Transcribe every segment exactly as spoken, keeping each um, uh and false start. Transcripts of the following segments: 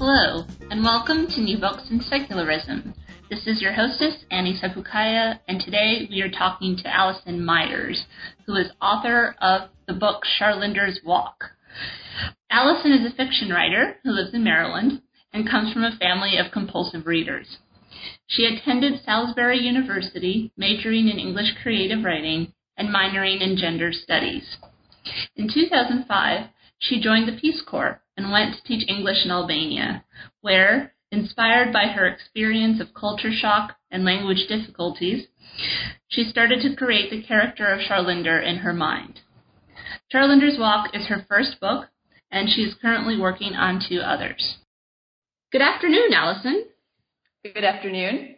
Hello, and welcome to New Books in Secularism. This is your hostess, Annie Sepukaya, and today we are talking to Allison Myers, who is author of the book Charlinder's Walk. Allison is a fiction writer who lives in Maryland and comes from a family of compulsive readers. She attended Salisbury University, majoring in English creative writing and minoring in gender studies. In two thousand five, she joined the Peace Corps and went to teach English in Albania, where, inspired by her experience of culture shock and language difficulties, she started to create the character of Charlinder in her mind. Charlinder's Walk is her first book, and she is currently working on two others. Good afternoon, Allison. Good afternoon.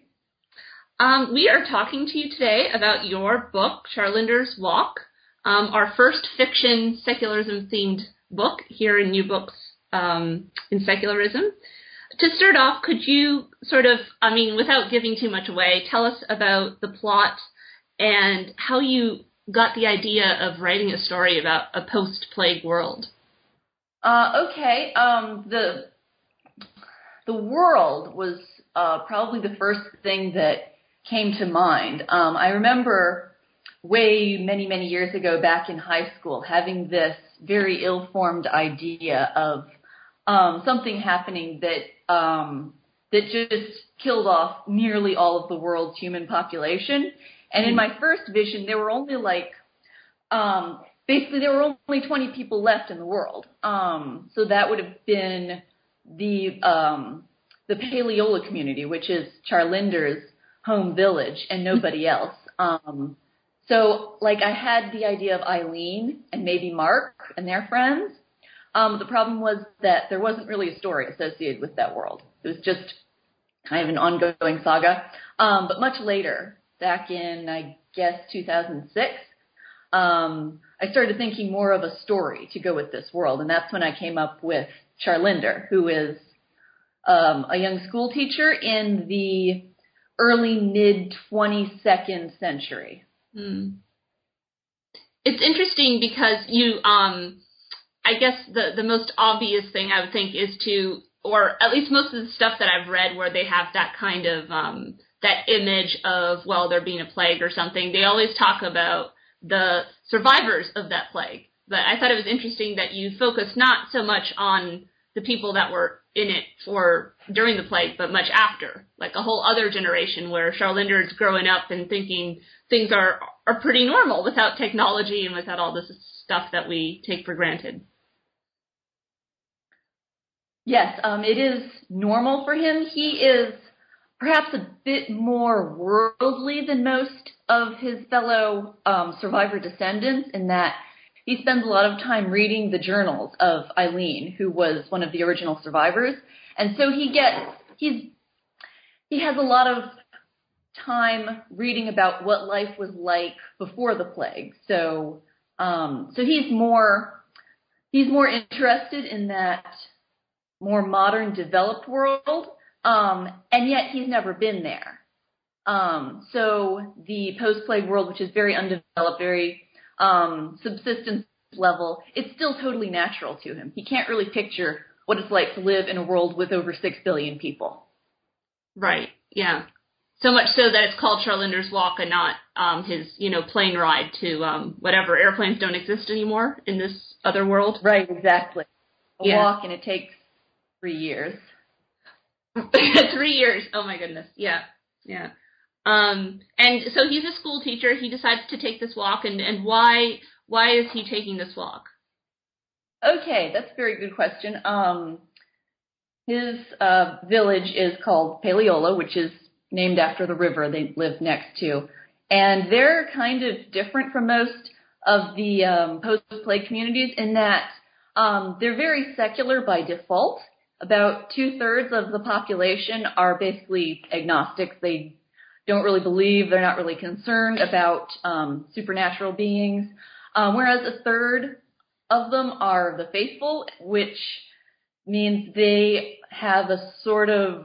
Um, we are talking to you today about your book, Charlinder's Walk, um, our first fiction secularism-themed book here in New Books um, in Secularism. To start off, could you sort of, I mean, without giving too much away, tell us about the plot and how you got the idea of writing a story about a post-plague world? Uh, okay. Um, the the world was uh, probably the first thing that came to mind. Um, I remember way many, many years ago back in high school having this very ill-formed idea of um, something happening that um, that just killed off nearly all of the world's human population. And in my first vision, there were only like, um, basically there were only twenty people left in the world. Um, so that would have been the um, the Paleola community, which is Charlinder's home village, and nobody else. Um, so, like, I had the idea of Eileen and maybe Mark and their friends. Um, the problem was that there wasn't really a story associated with that world. It was just kind of an ongoing saga. Um, but much later, back in, I guess, two thousand six, um, I started thinking more of a story to go with this world. And that's when I came up with Charlinder, who is um, a young school teacher in the early mid-twenty-second century. Hmm. It's interesting because you, um, I guess the, the most obvious thing I would think is to, or at least most of the stuff that I've read where they have that kind of, um, that image of, well, there being a plague or something, they always talk about the survivors of that plague. But I thought it was interesting that you focused not so much on the people that were in it for during the plague, but much after, like a whole other generation where Charlinder is growing up and thinking things are, are pretty normal without technology and without all this stuff that we take for granted. Yes, um, it is normal for him. He is perhaps a bit more worldly than most of his fellow um, survivor descendants in that he spends a lot of time reading the journals of Eileen, who was one of the original survivors. And so he gets, he's, he has a lot of time reading about what life was like before the plague. So, um, so he's more, he's more interested in that more modern, developed world, um, and yet he's never been there. Um, so the post-plague world, which is very undeveloped, very um, subsistence level, it's still totally natural to him. He can't really picture what it's like to live in a world with over six billion people. Right, yeah. So much so that it's called Charlinder's Walk and not um, his, you know, plane ride to um, whatever, airplanes don't exist anymore in this other world. Right, exactly. A yeah. walk, and it takes three years. Three years. Oh, my goodness. Yeah, yeah. Um, and so he's a school teacher. He decides to take this walk, and, and why why is he taking this walk? Okay, that's a very good question. Um, his uh, village is called Paleola, which is named after the river they live next to. And they're kind of different from most of the um, post-plague communities in that um, they're very secular by default. About two-thirds of the population are basically agnostics. They don't really believe, they're not really concerned about um, supernatural beings, um, whereas a third of them are the faithful, which means they have a sort of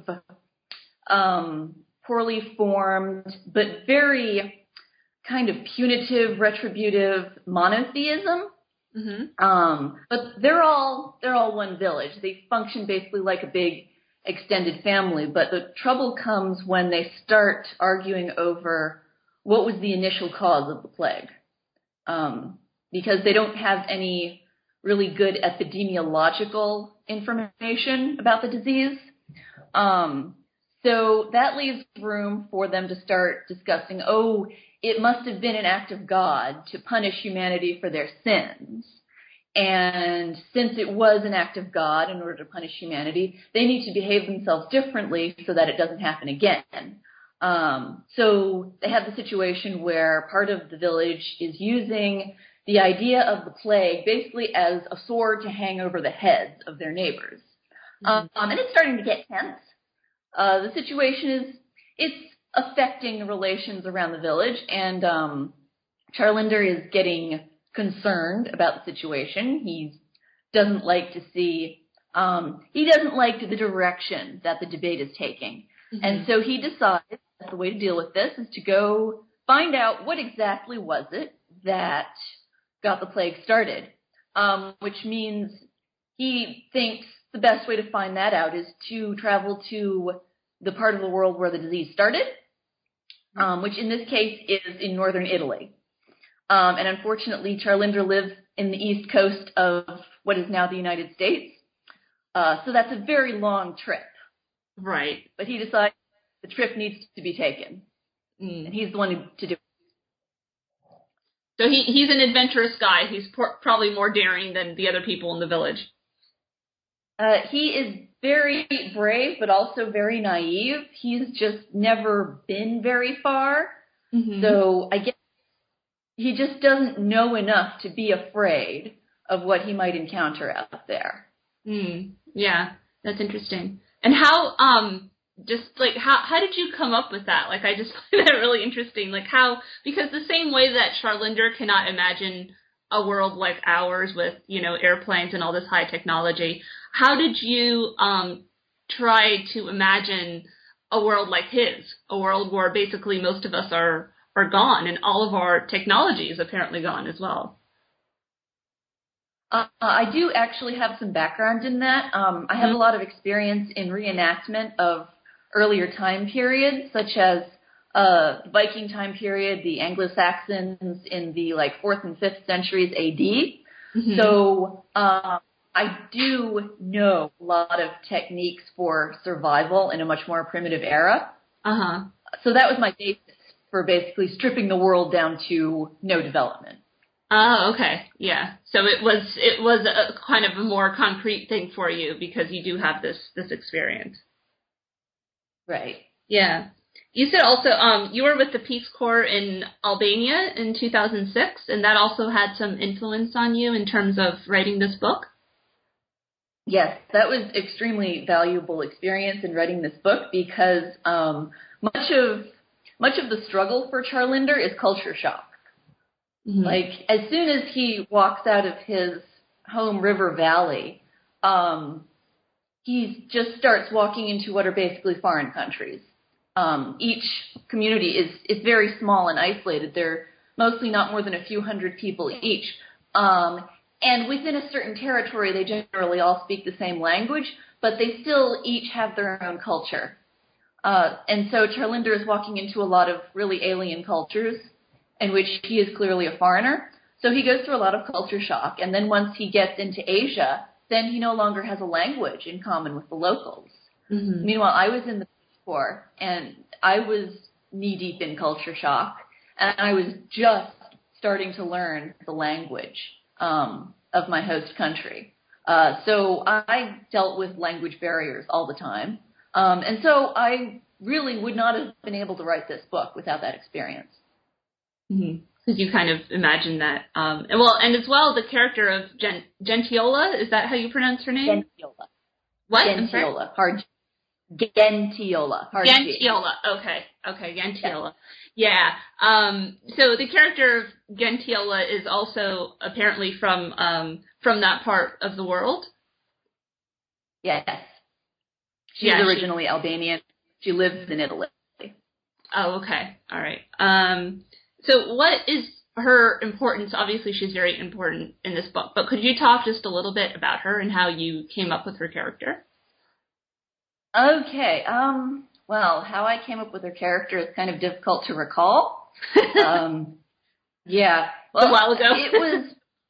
um, poorly formed but very kind of punitive, retributive monotheism. Mm-hmm. Um, but they're all they're all one village. They function basically like a big extended family, but the trouble comes when they start arguing over what was the initial cause of the plague, um, because they don't have any really good epidemiological information about the disease. Um, so that leaves room for them to start discussing, oh, it must have been an act of God to punish humanity for their sins. And since it was an act of God in order to punish humanity, they need to behave themselves differently so that it doesn't happen again. Um, so they have the situation where part of the village is using the idea of the plague basically as a sword to hang over the heads of their neighbors. Mm-hmm. Um, and it's starting to get tense. Uh, the situation is, it's affecting the relations around the village, and um, Charlinder is getting concerned about the situation. He doesn't like to see, um, he doesn't like the direction that the debate is taking. Mm-hmm. And so he decides that the way to deal with this is to go find out what exactly was it that got the plague started, um, which means he thinks the best way to find that out is to travel to the part of the world where the disease started, um, which in this case is in northern Italy. Um, and unfortunately, Charlinder lives in the east coast of what is now the United States. Uh, so that's a very long trip. Right. But he decides the trip needs to be taken. Mm. And he's the one to do it. So he, he's an adventurous guy. He's por- probably more daring than the other people in the village. Uh, he is very brave, but also very naive. He's just never been very far. Mm-hmm. So I guess he just doesn't know enough to be afraid of what he might encounter out there. Mm, yeah, that's interesting. And how, um, just like, how, how did you come up with that? Like, I just find that really interesting. Like how, because the same way that Charlinder cannot imagine a world like ours with, you know, airplanes and all this high technology, how did you, um, try to imagine a world like his, a world where basically most of us are, are gone and all of our technology is apparently gone as well? Uh, I do actually have some background in that. Um, I have mm-hmm. a lot of experience in reenactment of earlier time periods, such as uh, the Viking time period, the Anglo-Saxons in the like fourth and fifth centuries A D. Mm-hmm. So uh, I do know a lot of techniques for survival in a much more primitive era. Uh-huh. So that was my basis for basically stripping the world down to no development. Oh, okay. Yeah. So it was it was a kind of a more concrete thing for you because you do have this this experience. Right. Yeah. You said also um you were with the Peace Corps in Albania in two thousand six, and that also had some influence on you in terms of writing this book? Yes, that was extremely valuable experience in writing this book because um much of much of the struggle for Charlinder is culture shock. Mm-hmm. Like, as soon as he walks out of his home river valley, um, he just starts walking into what are basically foreign countries. Um, each community is, is very small and isolated. They're mostly not more than a few hundred people each. Um, and within a certain territory, they generally all speak the same language, but they still each have their own culture. Uh, and so Charlinder is walking into a lot of really alien cultures, in which he is clearly a foreigner. So he goes through a lot of culture shock. And then once he gets into Asia, then he no longer has a language in common with the locals. Mm-hmm. Meanwhile, I was in the Peace Corps, and I was knee-deep in culture shock. And I was just starting to learn the language um, of my host country. Uh, so I dealt with language barriers all the time. Um, and so I really would not have been able to write this book without that experience. Mm-hmm. Because you kind of imagine that. Um, and well, and as well, the character of Gen- Gentiola, is that how you pronounce her name? Gentiola. What? Gentiola. Hard. Gentiola. Hard Gentiola. Okay. Okay. Gentiola. Yeah. yeah. Um, so the character of Gentiola is also apparently from um, from that part of the world. Yes. She's yeah, originally she... Albanian. She lives in Italy. Oh, okay. All right. Um, so what is her importance? Obviously, she's very important in this book, but could you talk just a little bit about her and how you came up with her character? Okay. Um. Well, how I came up with her character is kind of difficult to recall. um. Yeah. Well, a while ago. it was.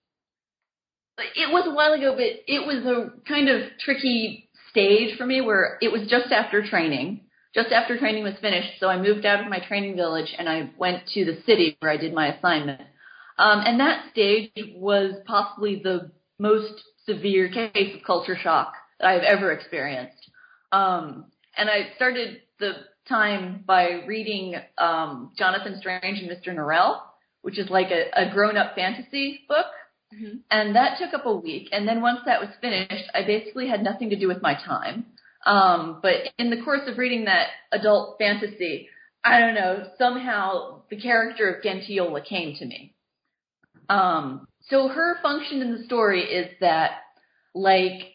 It was a while ago, but it was a kind of tricky stage for me where it was just after training. Just after training was finished, so I moved out of my training village and I went to the city where I did my assignment. Um, and that stage was possibly the most severe case of culture shock that I've ever experienced. Um, and I started the time by reading um, Jonathan Strange and Mister Norrell, which is like a, a grown-up fantasy book. Mm-hmm. And that took up a week. And then once that was finished, I basically had nothing to do with my time. Um, but in the course of reading that adult fantasy, I don't know, somehow the character of Gentiola came to me. Um, so her function in the story is that, like,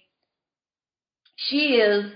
she is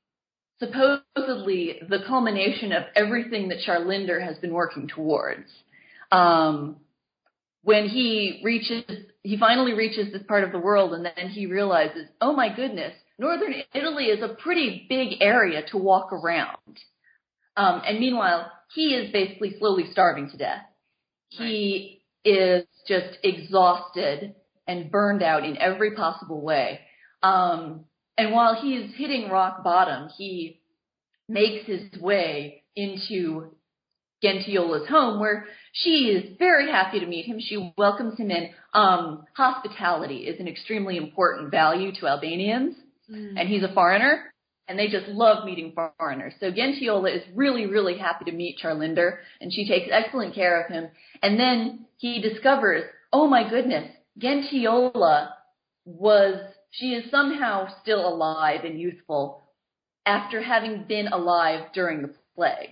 supposedly the culmination of everything that Charlinder has been working towards. Um, when he reaches, he finally reaches this part of the world, and then he realizes, oh my goodness, Northern Italy is a pretty big area to walk around. Um, and meanwhile, he is basically slowly starving to death. Right. He is just exhausted and burned out in every possible way. Um, and while he's hitting rock bottom, he makes his way into Gentiola's home, where she is very happy to meet him. She welcomes him in. Um, hospitality is an extremely important value to Albanians. Mm. And he's a foreigner, and they just love meeting foreigners. So Gentiola is really, really happy to meet Charlinder, and she takes excellent care of him. And then he discovers, oh my goodness, Gentiola was, she is somehow still alive and youthful after having been alive during the plague.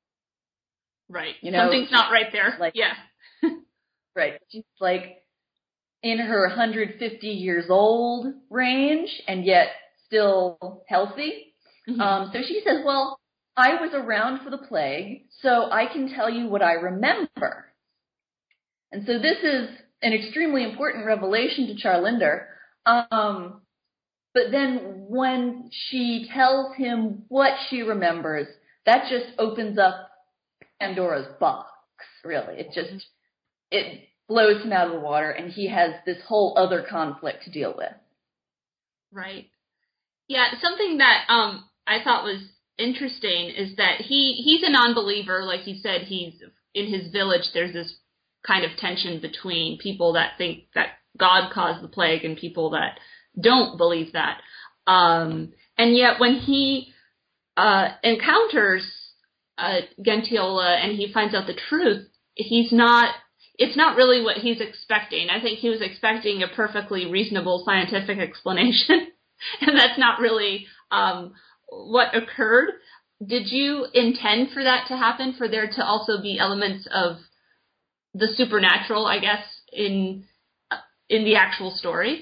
Right. You know, something's not right there. Like, yeah. Right. She's like in her one hundred fifty years old range, and yet still healthy. Mm-hmm. Um, so she says, well, I was around for the plague, so I can tell you what I remember. And so this is an extremely important revelation to Charlinder. Um, but then when she tells him what she remembers, that just opens up Pandora's box, really. It just, it blows him out of the water, and he has this whole other conflict to deal with. Right. Yeah, something that um I thought was interesting is that he he's a non-believer. Like you said, he's in his village. There's this kind of tension between people that think that God caused the plague and people that don't believe that. Um, and yet when he uh, encounters uh, Gentiola and he finds out the truth, he's not. It's not really what he's expecting. I think he was expecting a perfectly reasonable scientific explanation. And that's not really um, what occurred. Did you intend for that to happen, for there to also be elements of the supernatural, I guess, in in the actual story?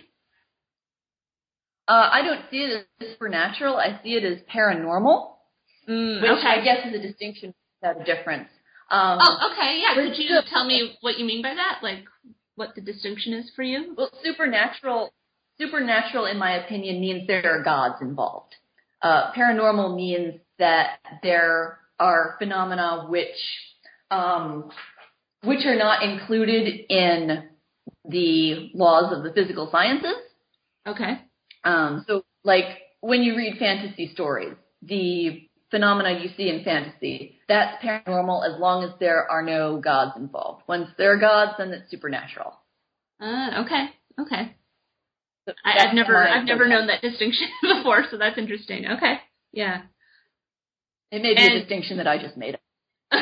Uh, I don't see it as supernatural. I see it as paranormal, mm, which okay. I guess is a distinction without a difference. Um, oh, okay, yeah. Could you tell me what you mean by that? Like, what the distinction is for you? Well, supernatural... Supernatural, in my opinion, means there are gods involved. Uh, paranormal means that there are phenomena which um, which are not included in the laws of the physical sciences. Okay. Um, so, like, when you read fantasy stories, the phenomena you see in fantasy, that's paranormal as long as there are no gods involved. Once there are gods, then it's supernatural. Uh, okay, okay. I, I've never, I've never known that distinction before, so that's interesting. Okay, yeah. It may be and, a distinction that I just made up.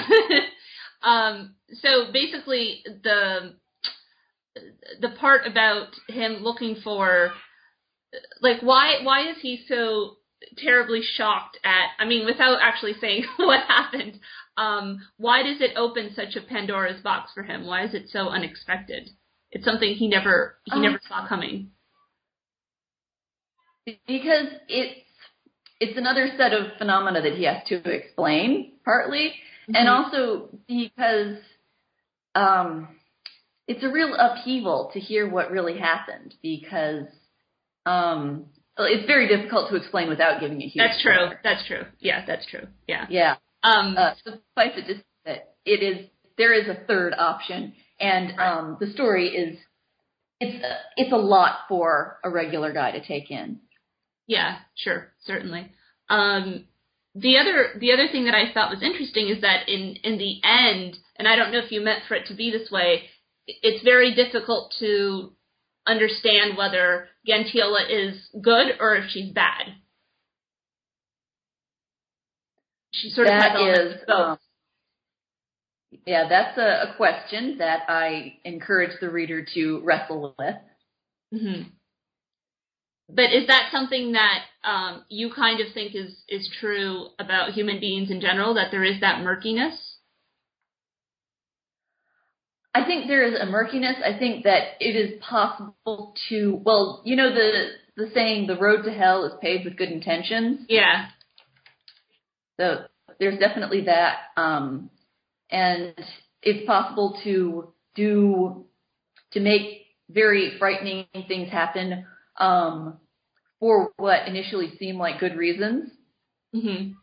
um, so basically, the the part about him looking for, like, why why is he so terribly shocked at? I mean, without actually saying what happened, um, why does it open such a Pandora's box for him? Why is it so unexpected? It's something he never he um, never saw coming. Because it's it's another set of phenomena that he has to explain, partly, mm-hmm. and also because um, it's a real upheaval to hear what really happened. Because um, it's very difficult to explain without giving a huge That's true. spoiler. That's true. Yeah, that's true. Yeah. Yeah. Um, uh, suffice it to say that it is, there is a third option, and right. um, the story is, it's, a, it's a lot for a regular guy to take in. Yeah, sure, certainly. Um, the other the other thing that I thought was interesting is that in, in the end, and I don't know if you meant for it to be this way, it's very difficult to understand whether Gentilla is good or if she's bad. She sort of That has is, um, yeah, that's a, a question that I encourage the reader to wrestle with. Mm-hmm. But is that something that um, you kind of think is, is true about human beings in general, that there is that murkiness? I think there is a murkiness. I think that it is possible to, well, you know the the saying, the road to hell is paved with good intentions? Yeah. So there's definitely that. Um, and it's possible to do, to make very frightening things happen um, for what initially seem like good reasons. Mm-hmm.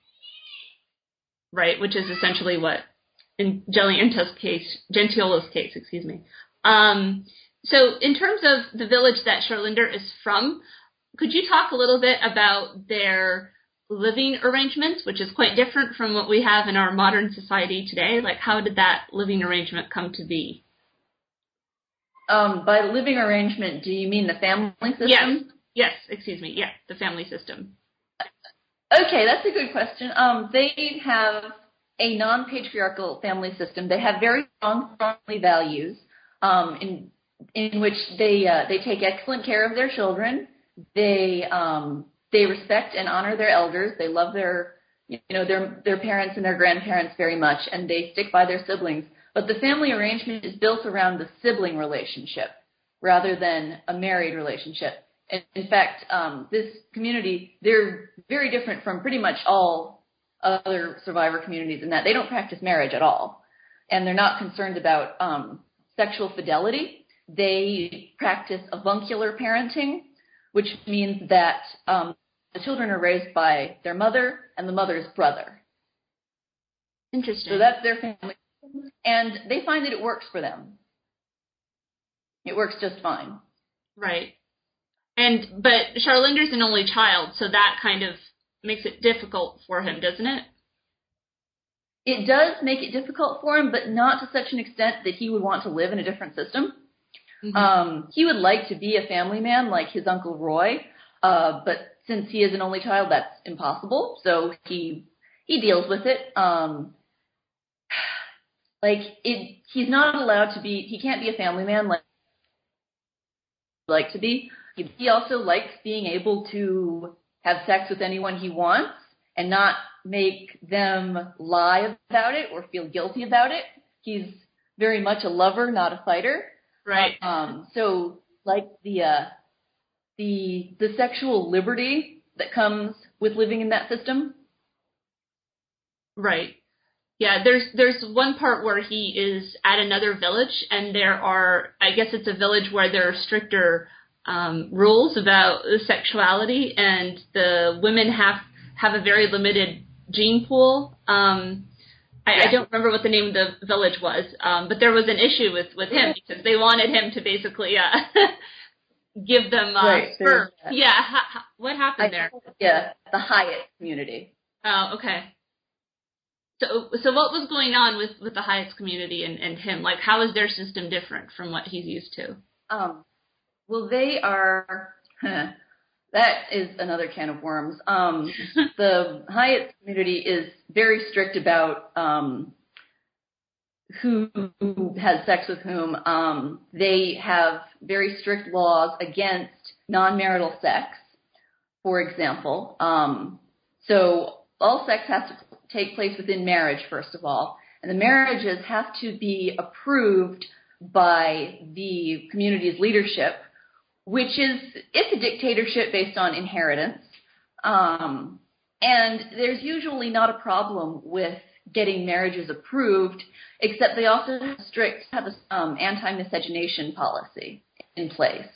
Right, which is essentially what, in Gelienta's case, Gentilla's case, excuse me. Um, so in terms of the village that Sharlinder is from, could you talk a little bit about their living arrangements, which is quite different from what we have in our modern society today? Like, how did that living arrangement come to be? Um, by living arrangement, do you mean the family system? Yes, yes, excuse me, yeah, the family system. Okay, that's a good question. Um, they have a non-patriarchal family system. They have very strong family values, um, in in which they uh, they take excellent care of their children. They um, they respect and honor their elders. They love their you know their their parents and their grandparents very much, and they stick by their siblings. But the family arrangement is built around the sibling relationship rather than a married relationship. And in fact, um, this community, they're very different from pretty much all other survivor communities in that they don't practice marriage at all. And they're not concerned about um, sexual fidelity. They practice avuncular parenting, which means that um, the children are raised by their mother and the mother's brother. Interesting. So that's their family. And they find that it works for them. It works just fine. Right. And but Sharlinder's an only child, so that kind of makes it difficult for him, doesn't it? It does make it difficult for him, but not to such an extent that he would want to live in a different system. Mm-hmm. Um, he would like to be a family man like his Uncle Roy, uh, but since he is an only child, that's impossible. So he he deals with it. Um, like it, he's not allowed to be. He can't be a family man like like to be. He also likes being able to have sex with anyone he wants and not make them lie about it or feel guilty about it. He's very much a lover, not a fighter. Right. Um, so, like the uh, the the sexual liberty that comes with living in that system. Right. Yeah. There's there's one part where he is at another village, and there are, I guess it's a village where there are stricter Um, rules about sexuality, and the women have have a very limited gene pool. Um, I, yeah. I don't remember what the name of the village was, um, but there was an issue with, with him because they wanted him to basically uh, give them uh, right, sperm. Yeah, ha, ha, what happened I, there? Yeah, the Hyatt community. Oh, okay. So, so what was going on with, with the Hyatt community and, and him? Like, how is their system different from what he's used to? Um. Well, they are, that is another can of worms. Um, the Hyatt community is very strict about um, who has sex with whom. Um, they have very strict laws against non-marital sex, for example. Um, so all sex has to take place within marriage, first of all. And the marriages have to be approved by the community's leadership, which is, it's a dictatorship based on inheritance. Um, and there's usually not a problem with getting marriages approved, except they also have strict, have a um, anti-miscegenation policy in place.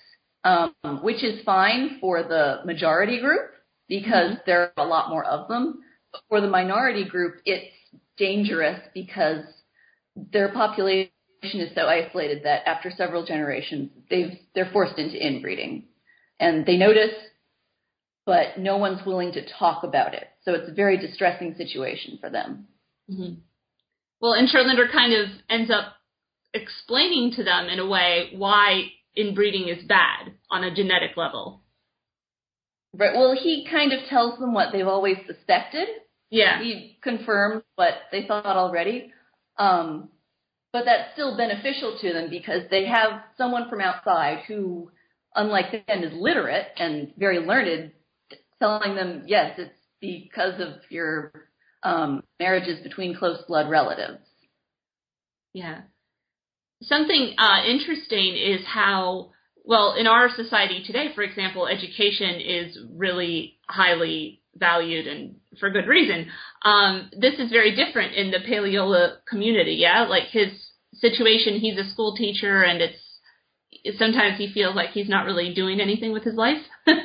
um, which is fine for the majority group because mm-hmm. there are a lot more of them. But for the minority group, it's dangerous because their population is so isolated that after several generations, they've, they're forced into inbreeding. And they notice, but no one's willing to talk about it. So it's a very distressing situation for them. Mm-hmm. Well, and Charlinder kind of ends up explaining to them in a way why inbreeding is bad on a genetic level. Right. Well, he kind of tells them what they've always suspected. Yeah. He confirms what they thought already. Um, but that's still beneficial to them because they have someone from outside who, unlike them, is literate and very learned, telling them, yes, it's because of your um, marriages between close blood relatives. Yeah. Something uh, interesting is how, well, in our society today, for example, education is really highly valued and for good reason. Um, this is very different in the Paleola community, yeah? Like his situation, he's a school teacher and it's, sometimes he feels like he's not really doing anything with his life. uh,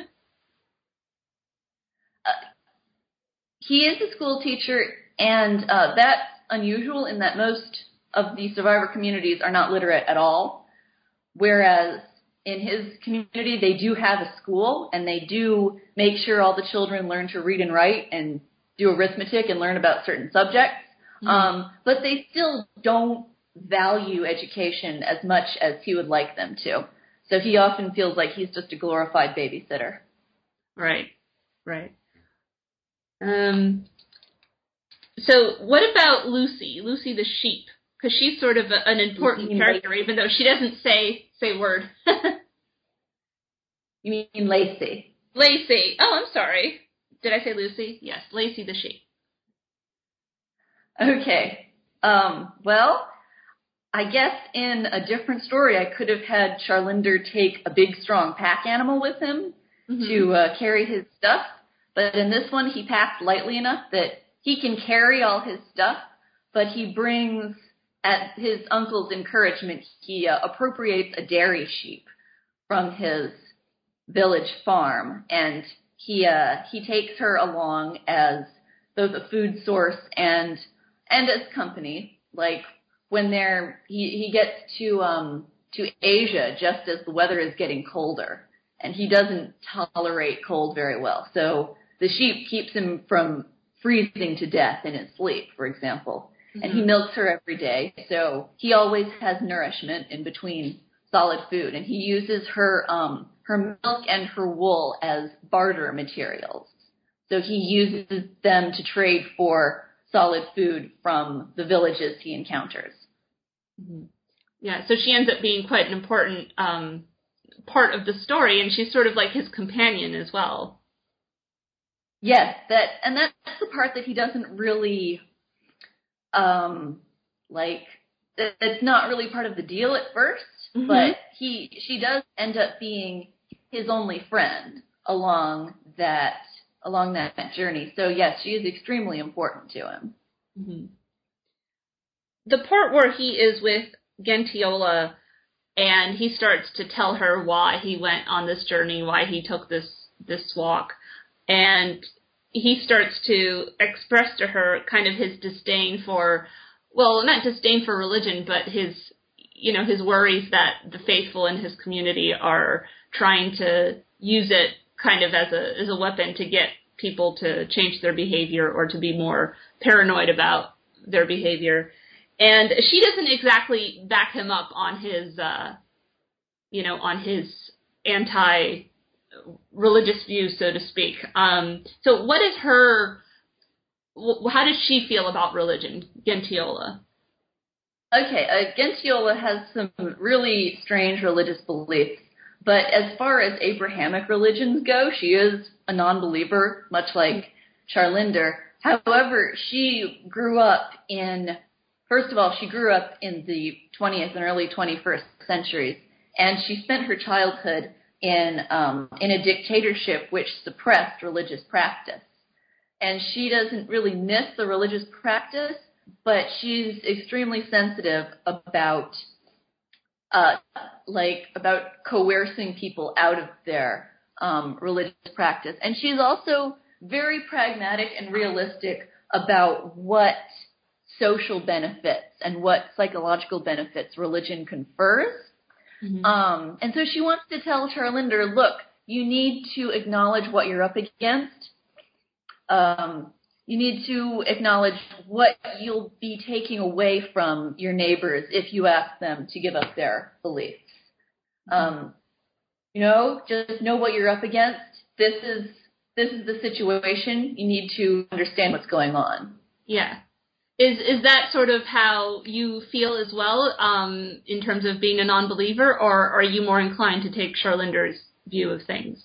he is a school teacher and uh, that's unusual in that most of the survivor communities are not literate at all, whereas in his community they do have a school and they do make sure all the children learn to read and write and do arithmetic and learn about certain subjects, mm-hmm. um, but they still don't value education as much as he would like them to. So he often feels like he's just a glorified babysitter. Right, right. Um. So what about Lucy, Lucy the sheep? Because she's sort of a, an important character, Lacey? Even though she doesn't say say word. You mean Lacey? Lacey. Oh, I'm sorry. Did I say Lucy? Yes, Lacey the sheep. Okay. Um, well, I guess in a different story, I could have had Charlinder take a big, strong pack animal with him mm-hmm. to uh, carry his stuff. But in this one, he packed lightly enough that he can carry all his stuff, but he brings, at his uncle's encouragement, he uh, appropriates a dairy sheep from his village farm, and he uh, he takes her along as both a food source and and as company. Like when they're he he gets to um to Asia just as the weather is getting colder, and he doesn't tolerate cold very well, so the sheep keeps him from freezing to death in his sleep, for example. Mm-hmm. And he milks her every day, so he always has nourishment in between solid food. And he uses her um, her milk and her wool as barter materials. So he uses them to trade for solid food from the villages he encounters. Mm-hmm. Yeah, so she ends up being quite an important um, part of the story, and she's sort of like his companion as well. Yes, that and that's the part that he doesn't really, um, like, it's not really part of the deal at first, mm-hmm. but he she does end up being his only friend along that along that journey. So yes, she is extremely important to him. Mm-hmm. The part where he is with Gentiola and he starts to tell her why he went on this journey, why he took this this walk. And he starts to express to her kind of his disdain for, well, not disdain for religion, but his, you know, his worries that the faithful in his community are trying to use it kind of as a as a weapon to get people to change their behavior or to be more paranoid about their behavior. And she doesn't exactly back him up on his, uh, you know, on his anti religious views, so to speak. Um, so what is her, how does she feel about religion, Gentiola? Okay, uh, Gentiola has some really strange religious beliefs, but as far as Abrahamic religions go, she is a non-believer, much like Charlinder. However, she grew up in, first of all, she grew up in the twentieth and early twenty-first centuries, and she spent her childhood in um, in a dictatorship which suppressed religious practice. And she doesn't really miss the religious practice, but she's extremely sensitive about uh, like about coercing people out of their um, religious practice. And she's also very pragmatic and realistic about what social benefits and what psychological benefits religion confers. Mm-hmm. Um, and so she wants to tell Charlinder, look, you need to acknowledge what you're up against. Um, you need to acknowledge what you'll be taking away from your neighbors if you ask them to give up their beliefs. Um, you know, just know what you're up against. This is this is the situation. You need to understand what's going on. Yeah. Is is that sort of how you feel as well, um, in terms of being a non-believer, or are you more inclined to take Charlinder's view of things?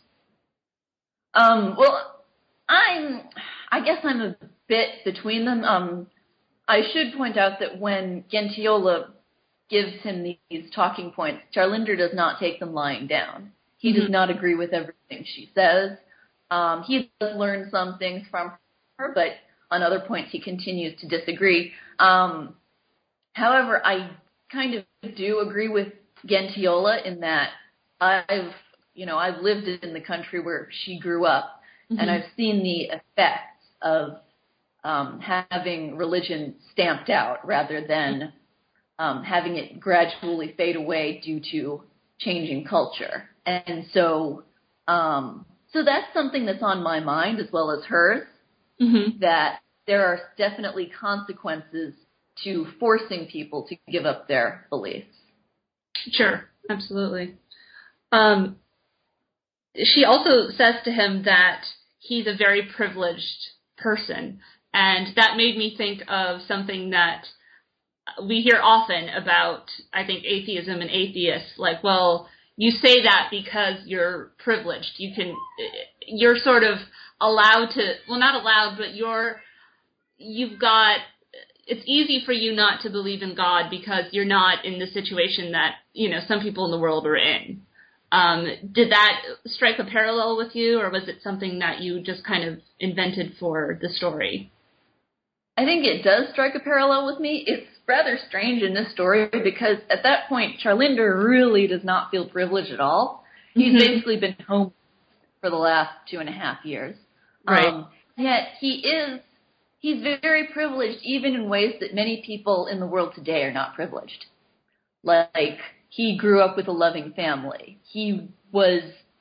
Um, well, I'm, I guess I'm a bit between them. Um, I should point out that when Gentiola gives him these talking points, Charlinder does not take them lying down. He mm-hmm. does not agree with everything she says. Um, he does learn some things from her, but on other points, he continues to disagree. Um, however, I kind of do agree with Gentiola in that I've, you know, I've lived in the country where she grew up, mm-hmm. and I've seen the effects of um, having religion stamped out rather than um, having it gradually fade away due to changing culture. And so, um, so that's something that's on my mind as well as hers. Mm-hmm. That there are definitely consequences to forcing people to give up their beliefs. Sure, absolutely. Um, she also says to him that he's a very privileged person, and that made me think of something that we hear often about, I think, atheism and atheists, like, well, you say that because you're privileged. You can, you're sort of allowed to, well, not allowed, but you're, you've got, it's easy for you not to believe in God because you're not in the situation that, you know, some people in the world are in. Um, did that strike a parallel with you, or was it something that you just kind of invented for the story? I think it does strike a parallel with me. It's rather strange in this story because at that point, Charlinder really does not feel privileged at all. He's mm-hmm. basically been home for the last two and a half years. Right. Um, yet he is, he's very privileged even in ways that many people in the world today are not privileged. Like, he grew up with a loving family. He was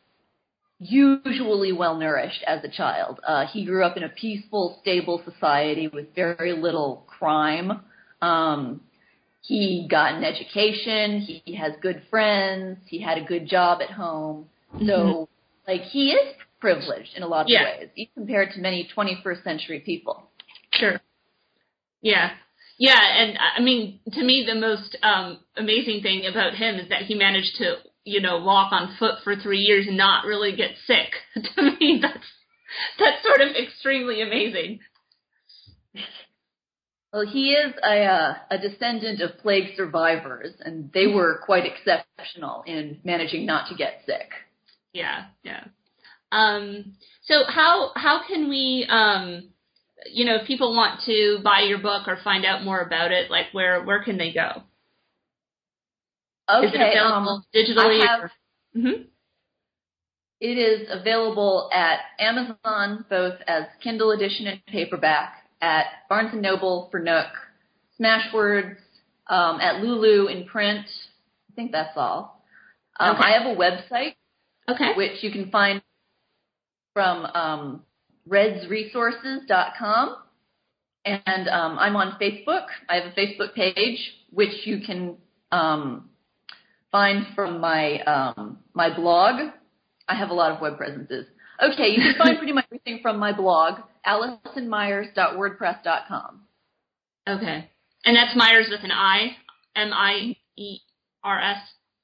usually well-nourished as a child. Uh, he grew up in a peaceful, stable society with very little crime. Um, he got an education. He has good friends. He had a good job at home. Mm-hmm. So, like, he is privileged in a lot of yeah. ways, even compared to many twenty-first century people. Sure. Yeah. Yeah, and I mean, to me, the most um, amazing thing about him is that he managed to, you know, walk on foot for three years and not really get sick. To me, that's that's sort of extremely amazing. Well, he is a, uh, a descendant of plague survivors, and they were quite exceptional in managing not to get sick. Yeah, yeah. Um, so how how can we, um, you know, if people want to buy your book or find out more about it, like where where can they go? Okay, is it available um, digitally? I have, or? Mm-hmm. It is available at Amazon, both as Kindle edition and paperback, at Barnes and Noble for Nook, Smashwords, um, at Lulu in print. I think that's all. Um, okay. I have a website, okay, which you can find from um, reds resources dot com, and um, I'm on Facebook. I have a Facebook page, which you can um, find from my um, my blog. I have a lot of web presences. Okay, you can find pretty much everything from my blog, allison myers dot wordpress dot com. Okay. And that's Myers with an I, M I E R S?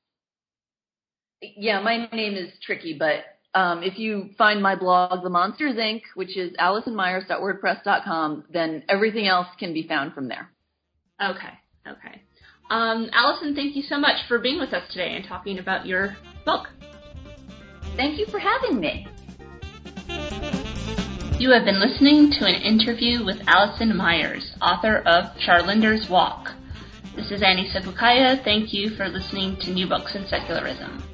Yeah, my name is tricky, but um, if you find my blog, The Monsters, Incorporated, which is allison myers dot wordpress dot com, then everything else can be found from there. Okay, okay. Um, Allison, thank you so much for being with us today and talking about your book. Thank you for having me. You have been listening to an interview with Allison Myers, author of Charlinder's Walk. This is Annie Sepulkaya. Thank you for listening to New Books in Secularism.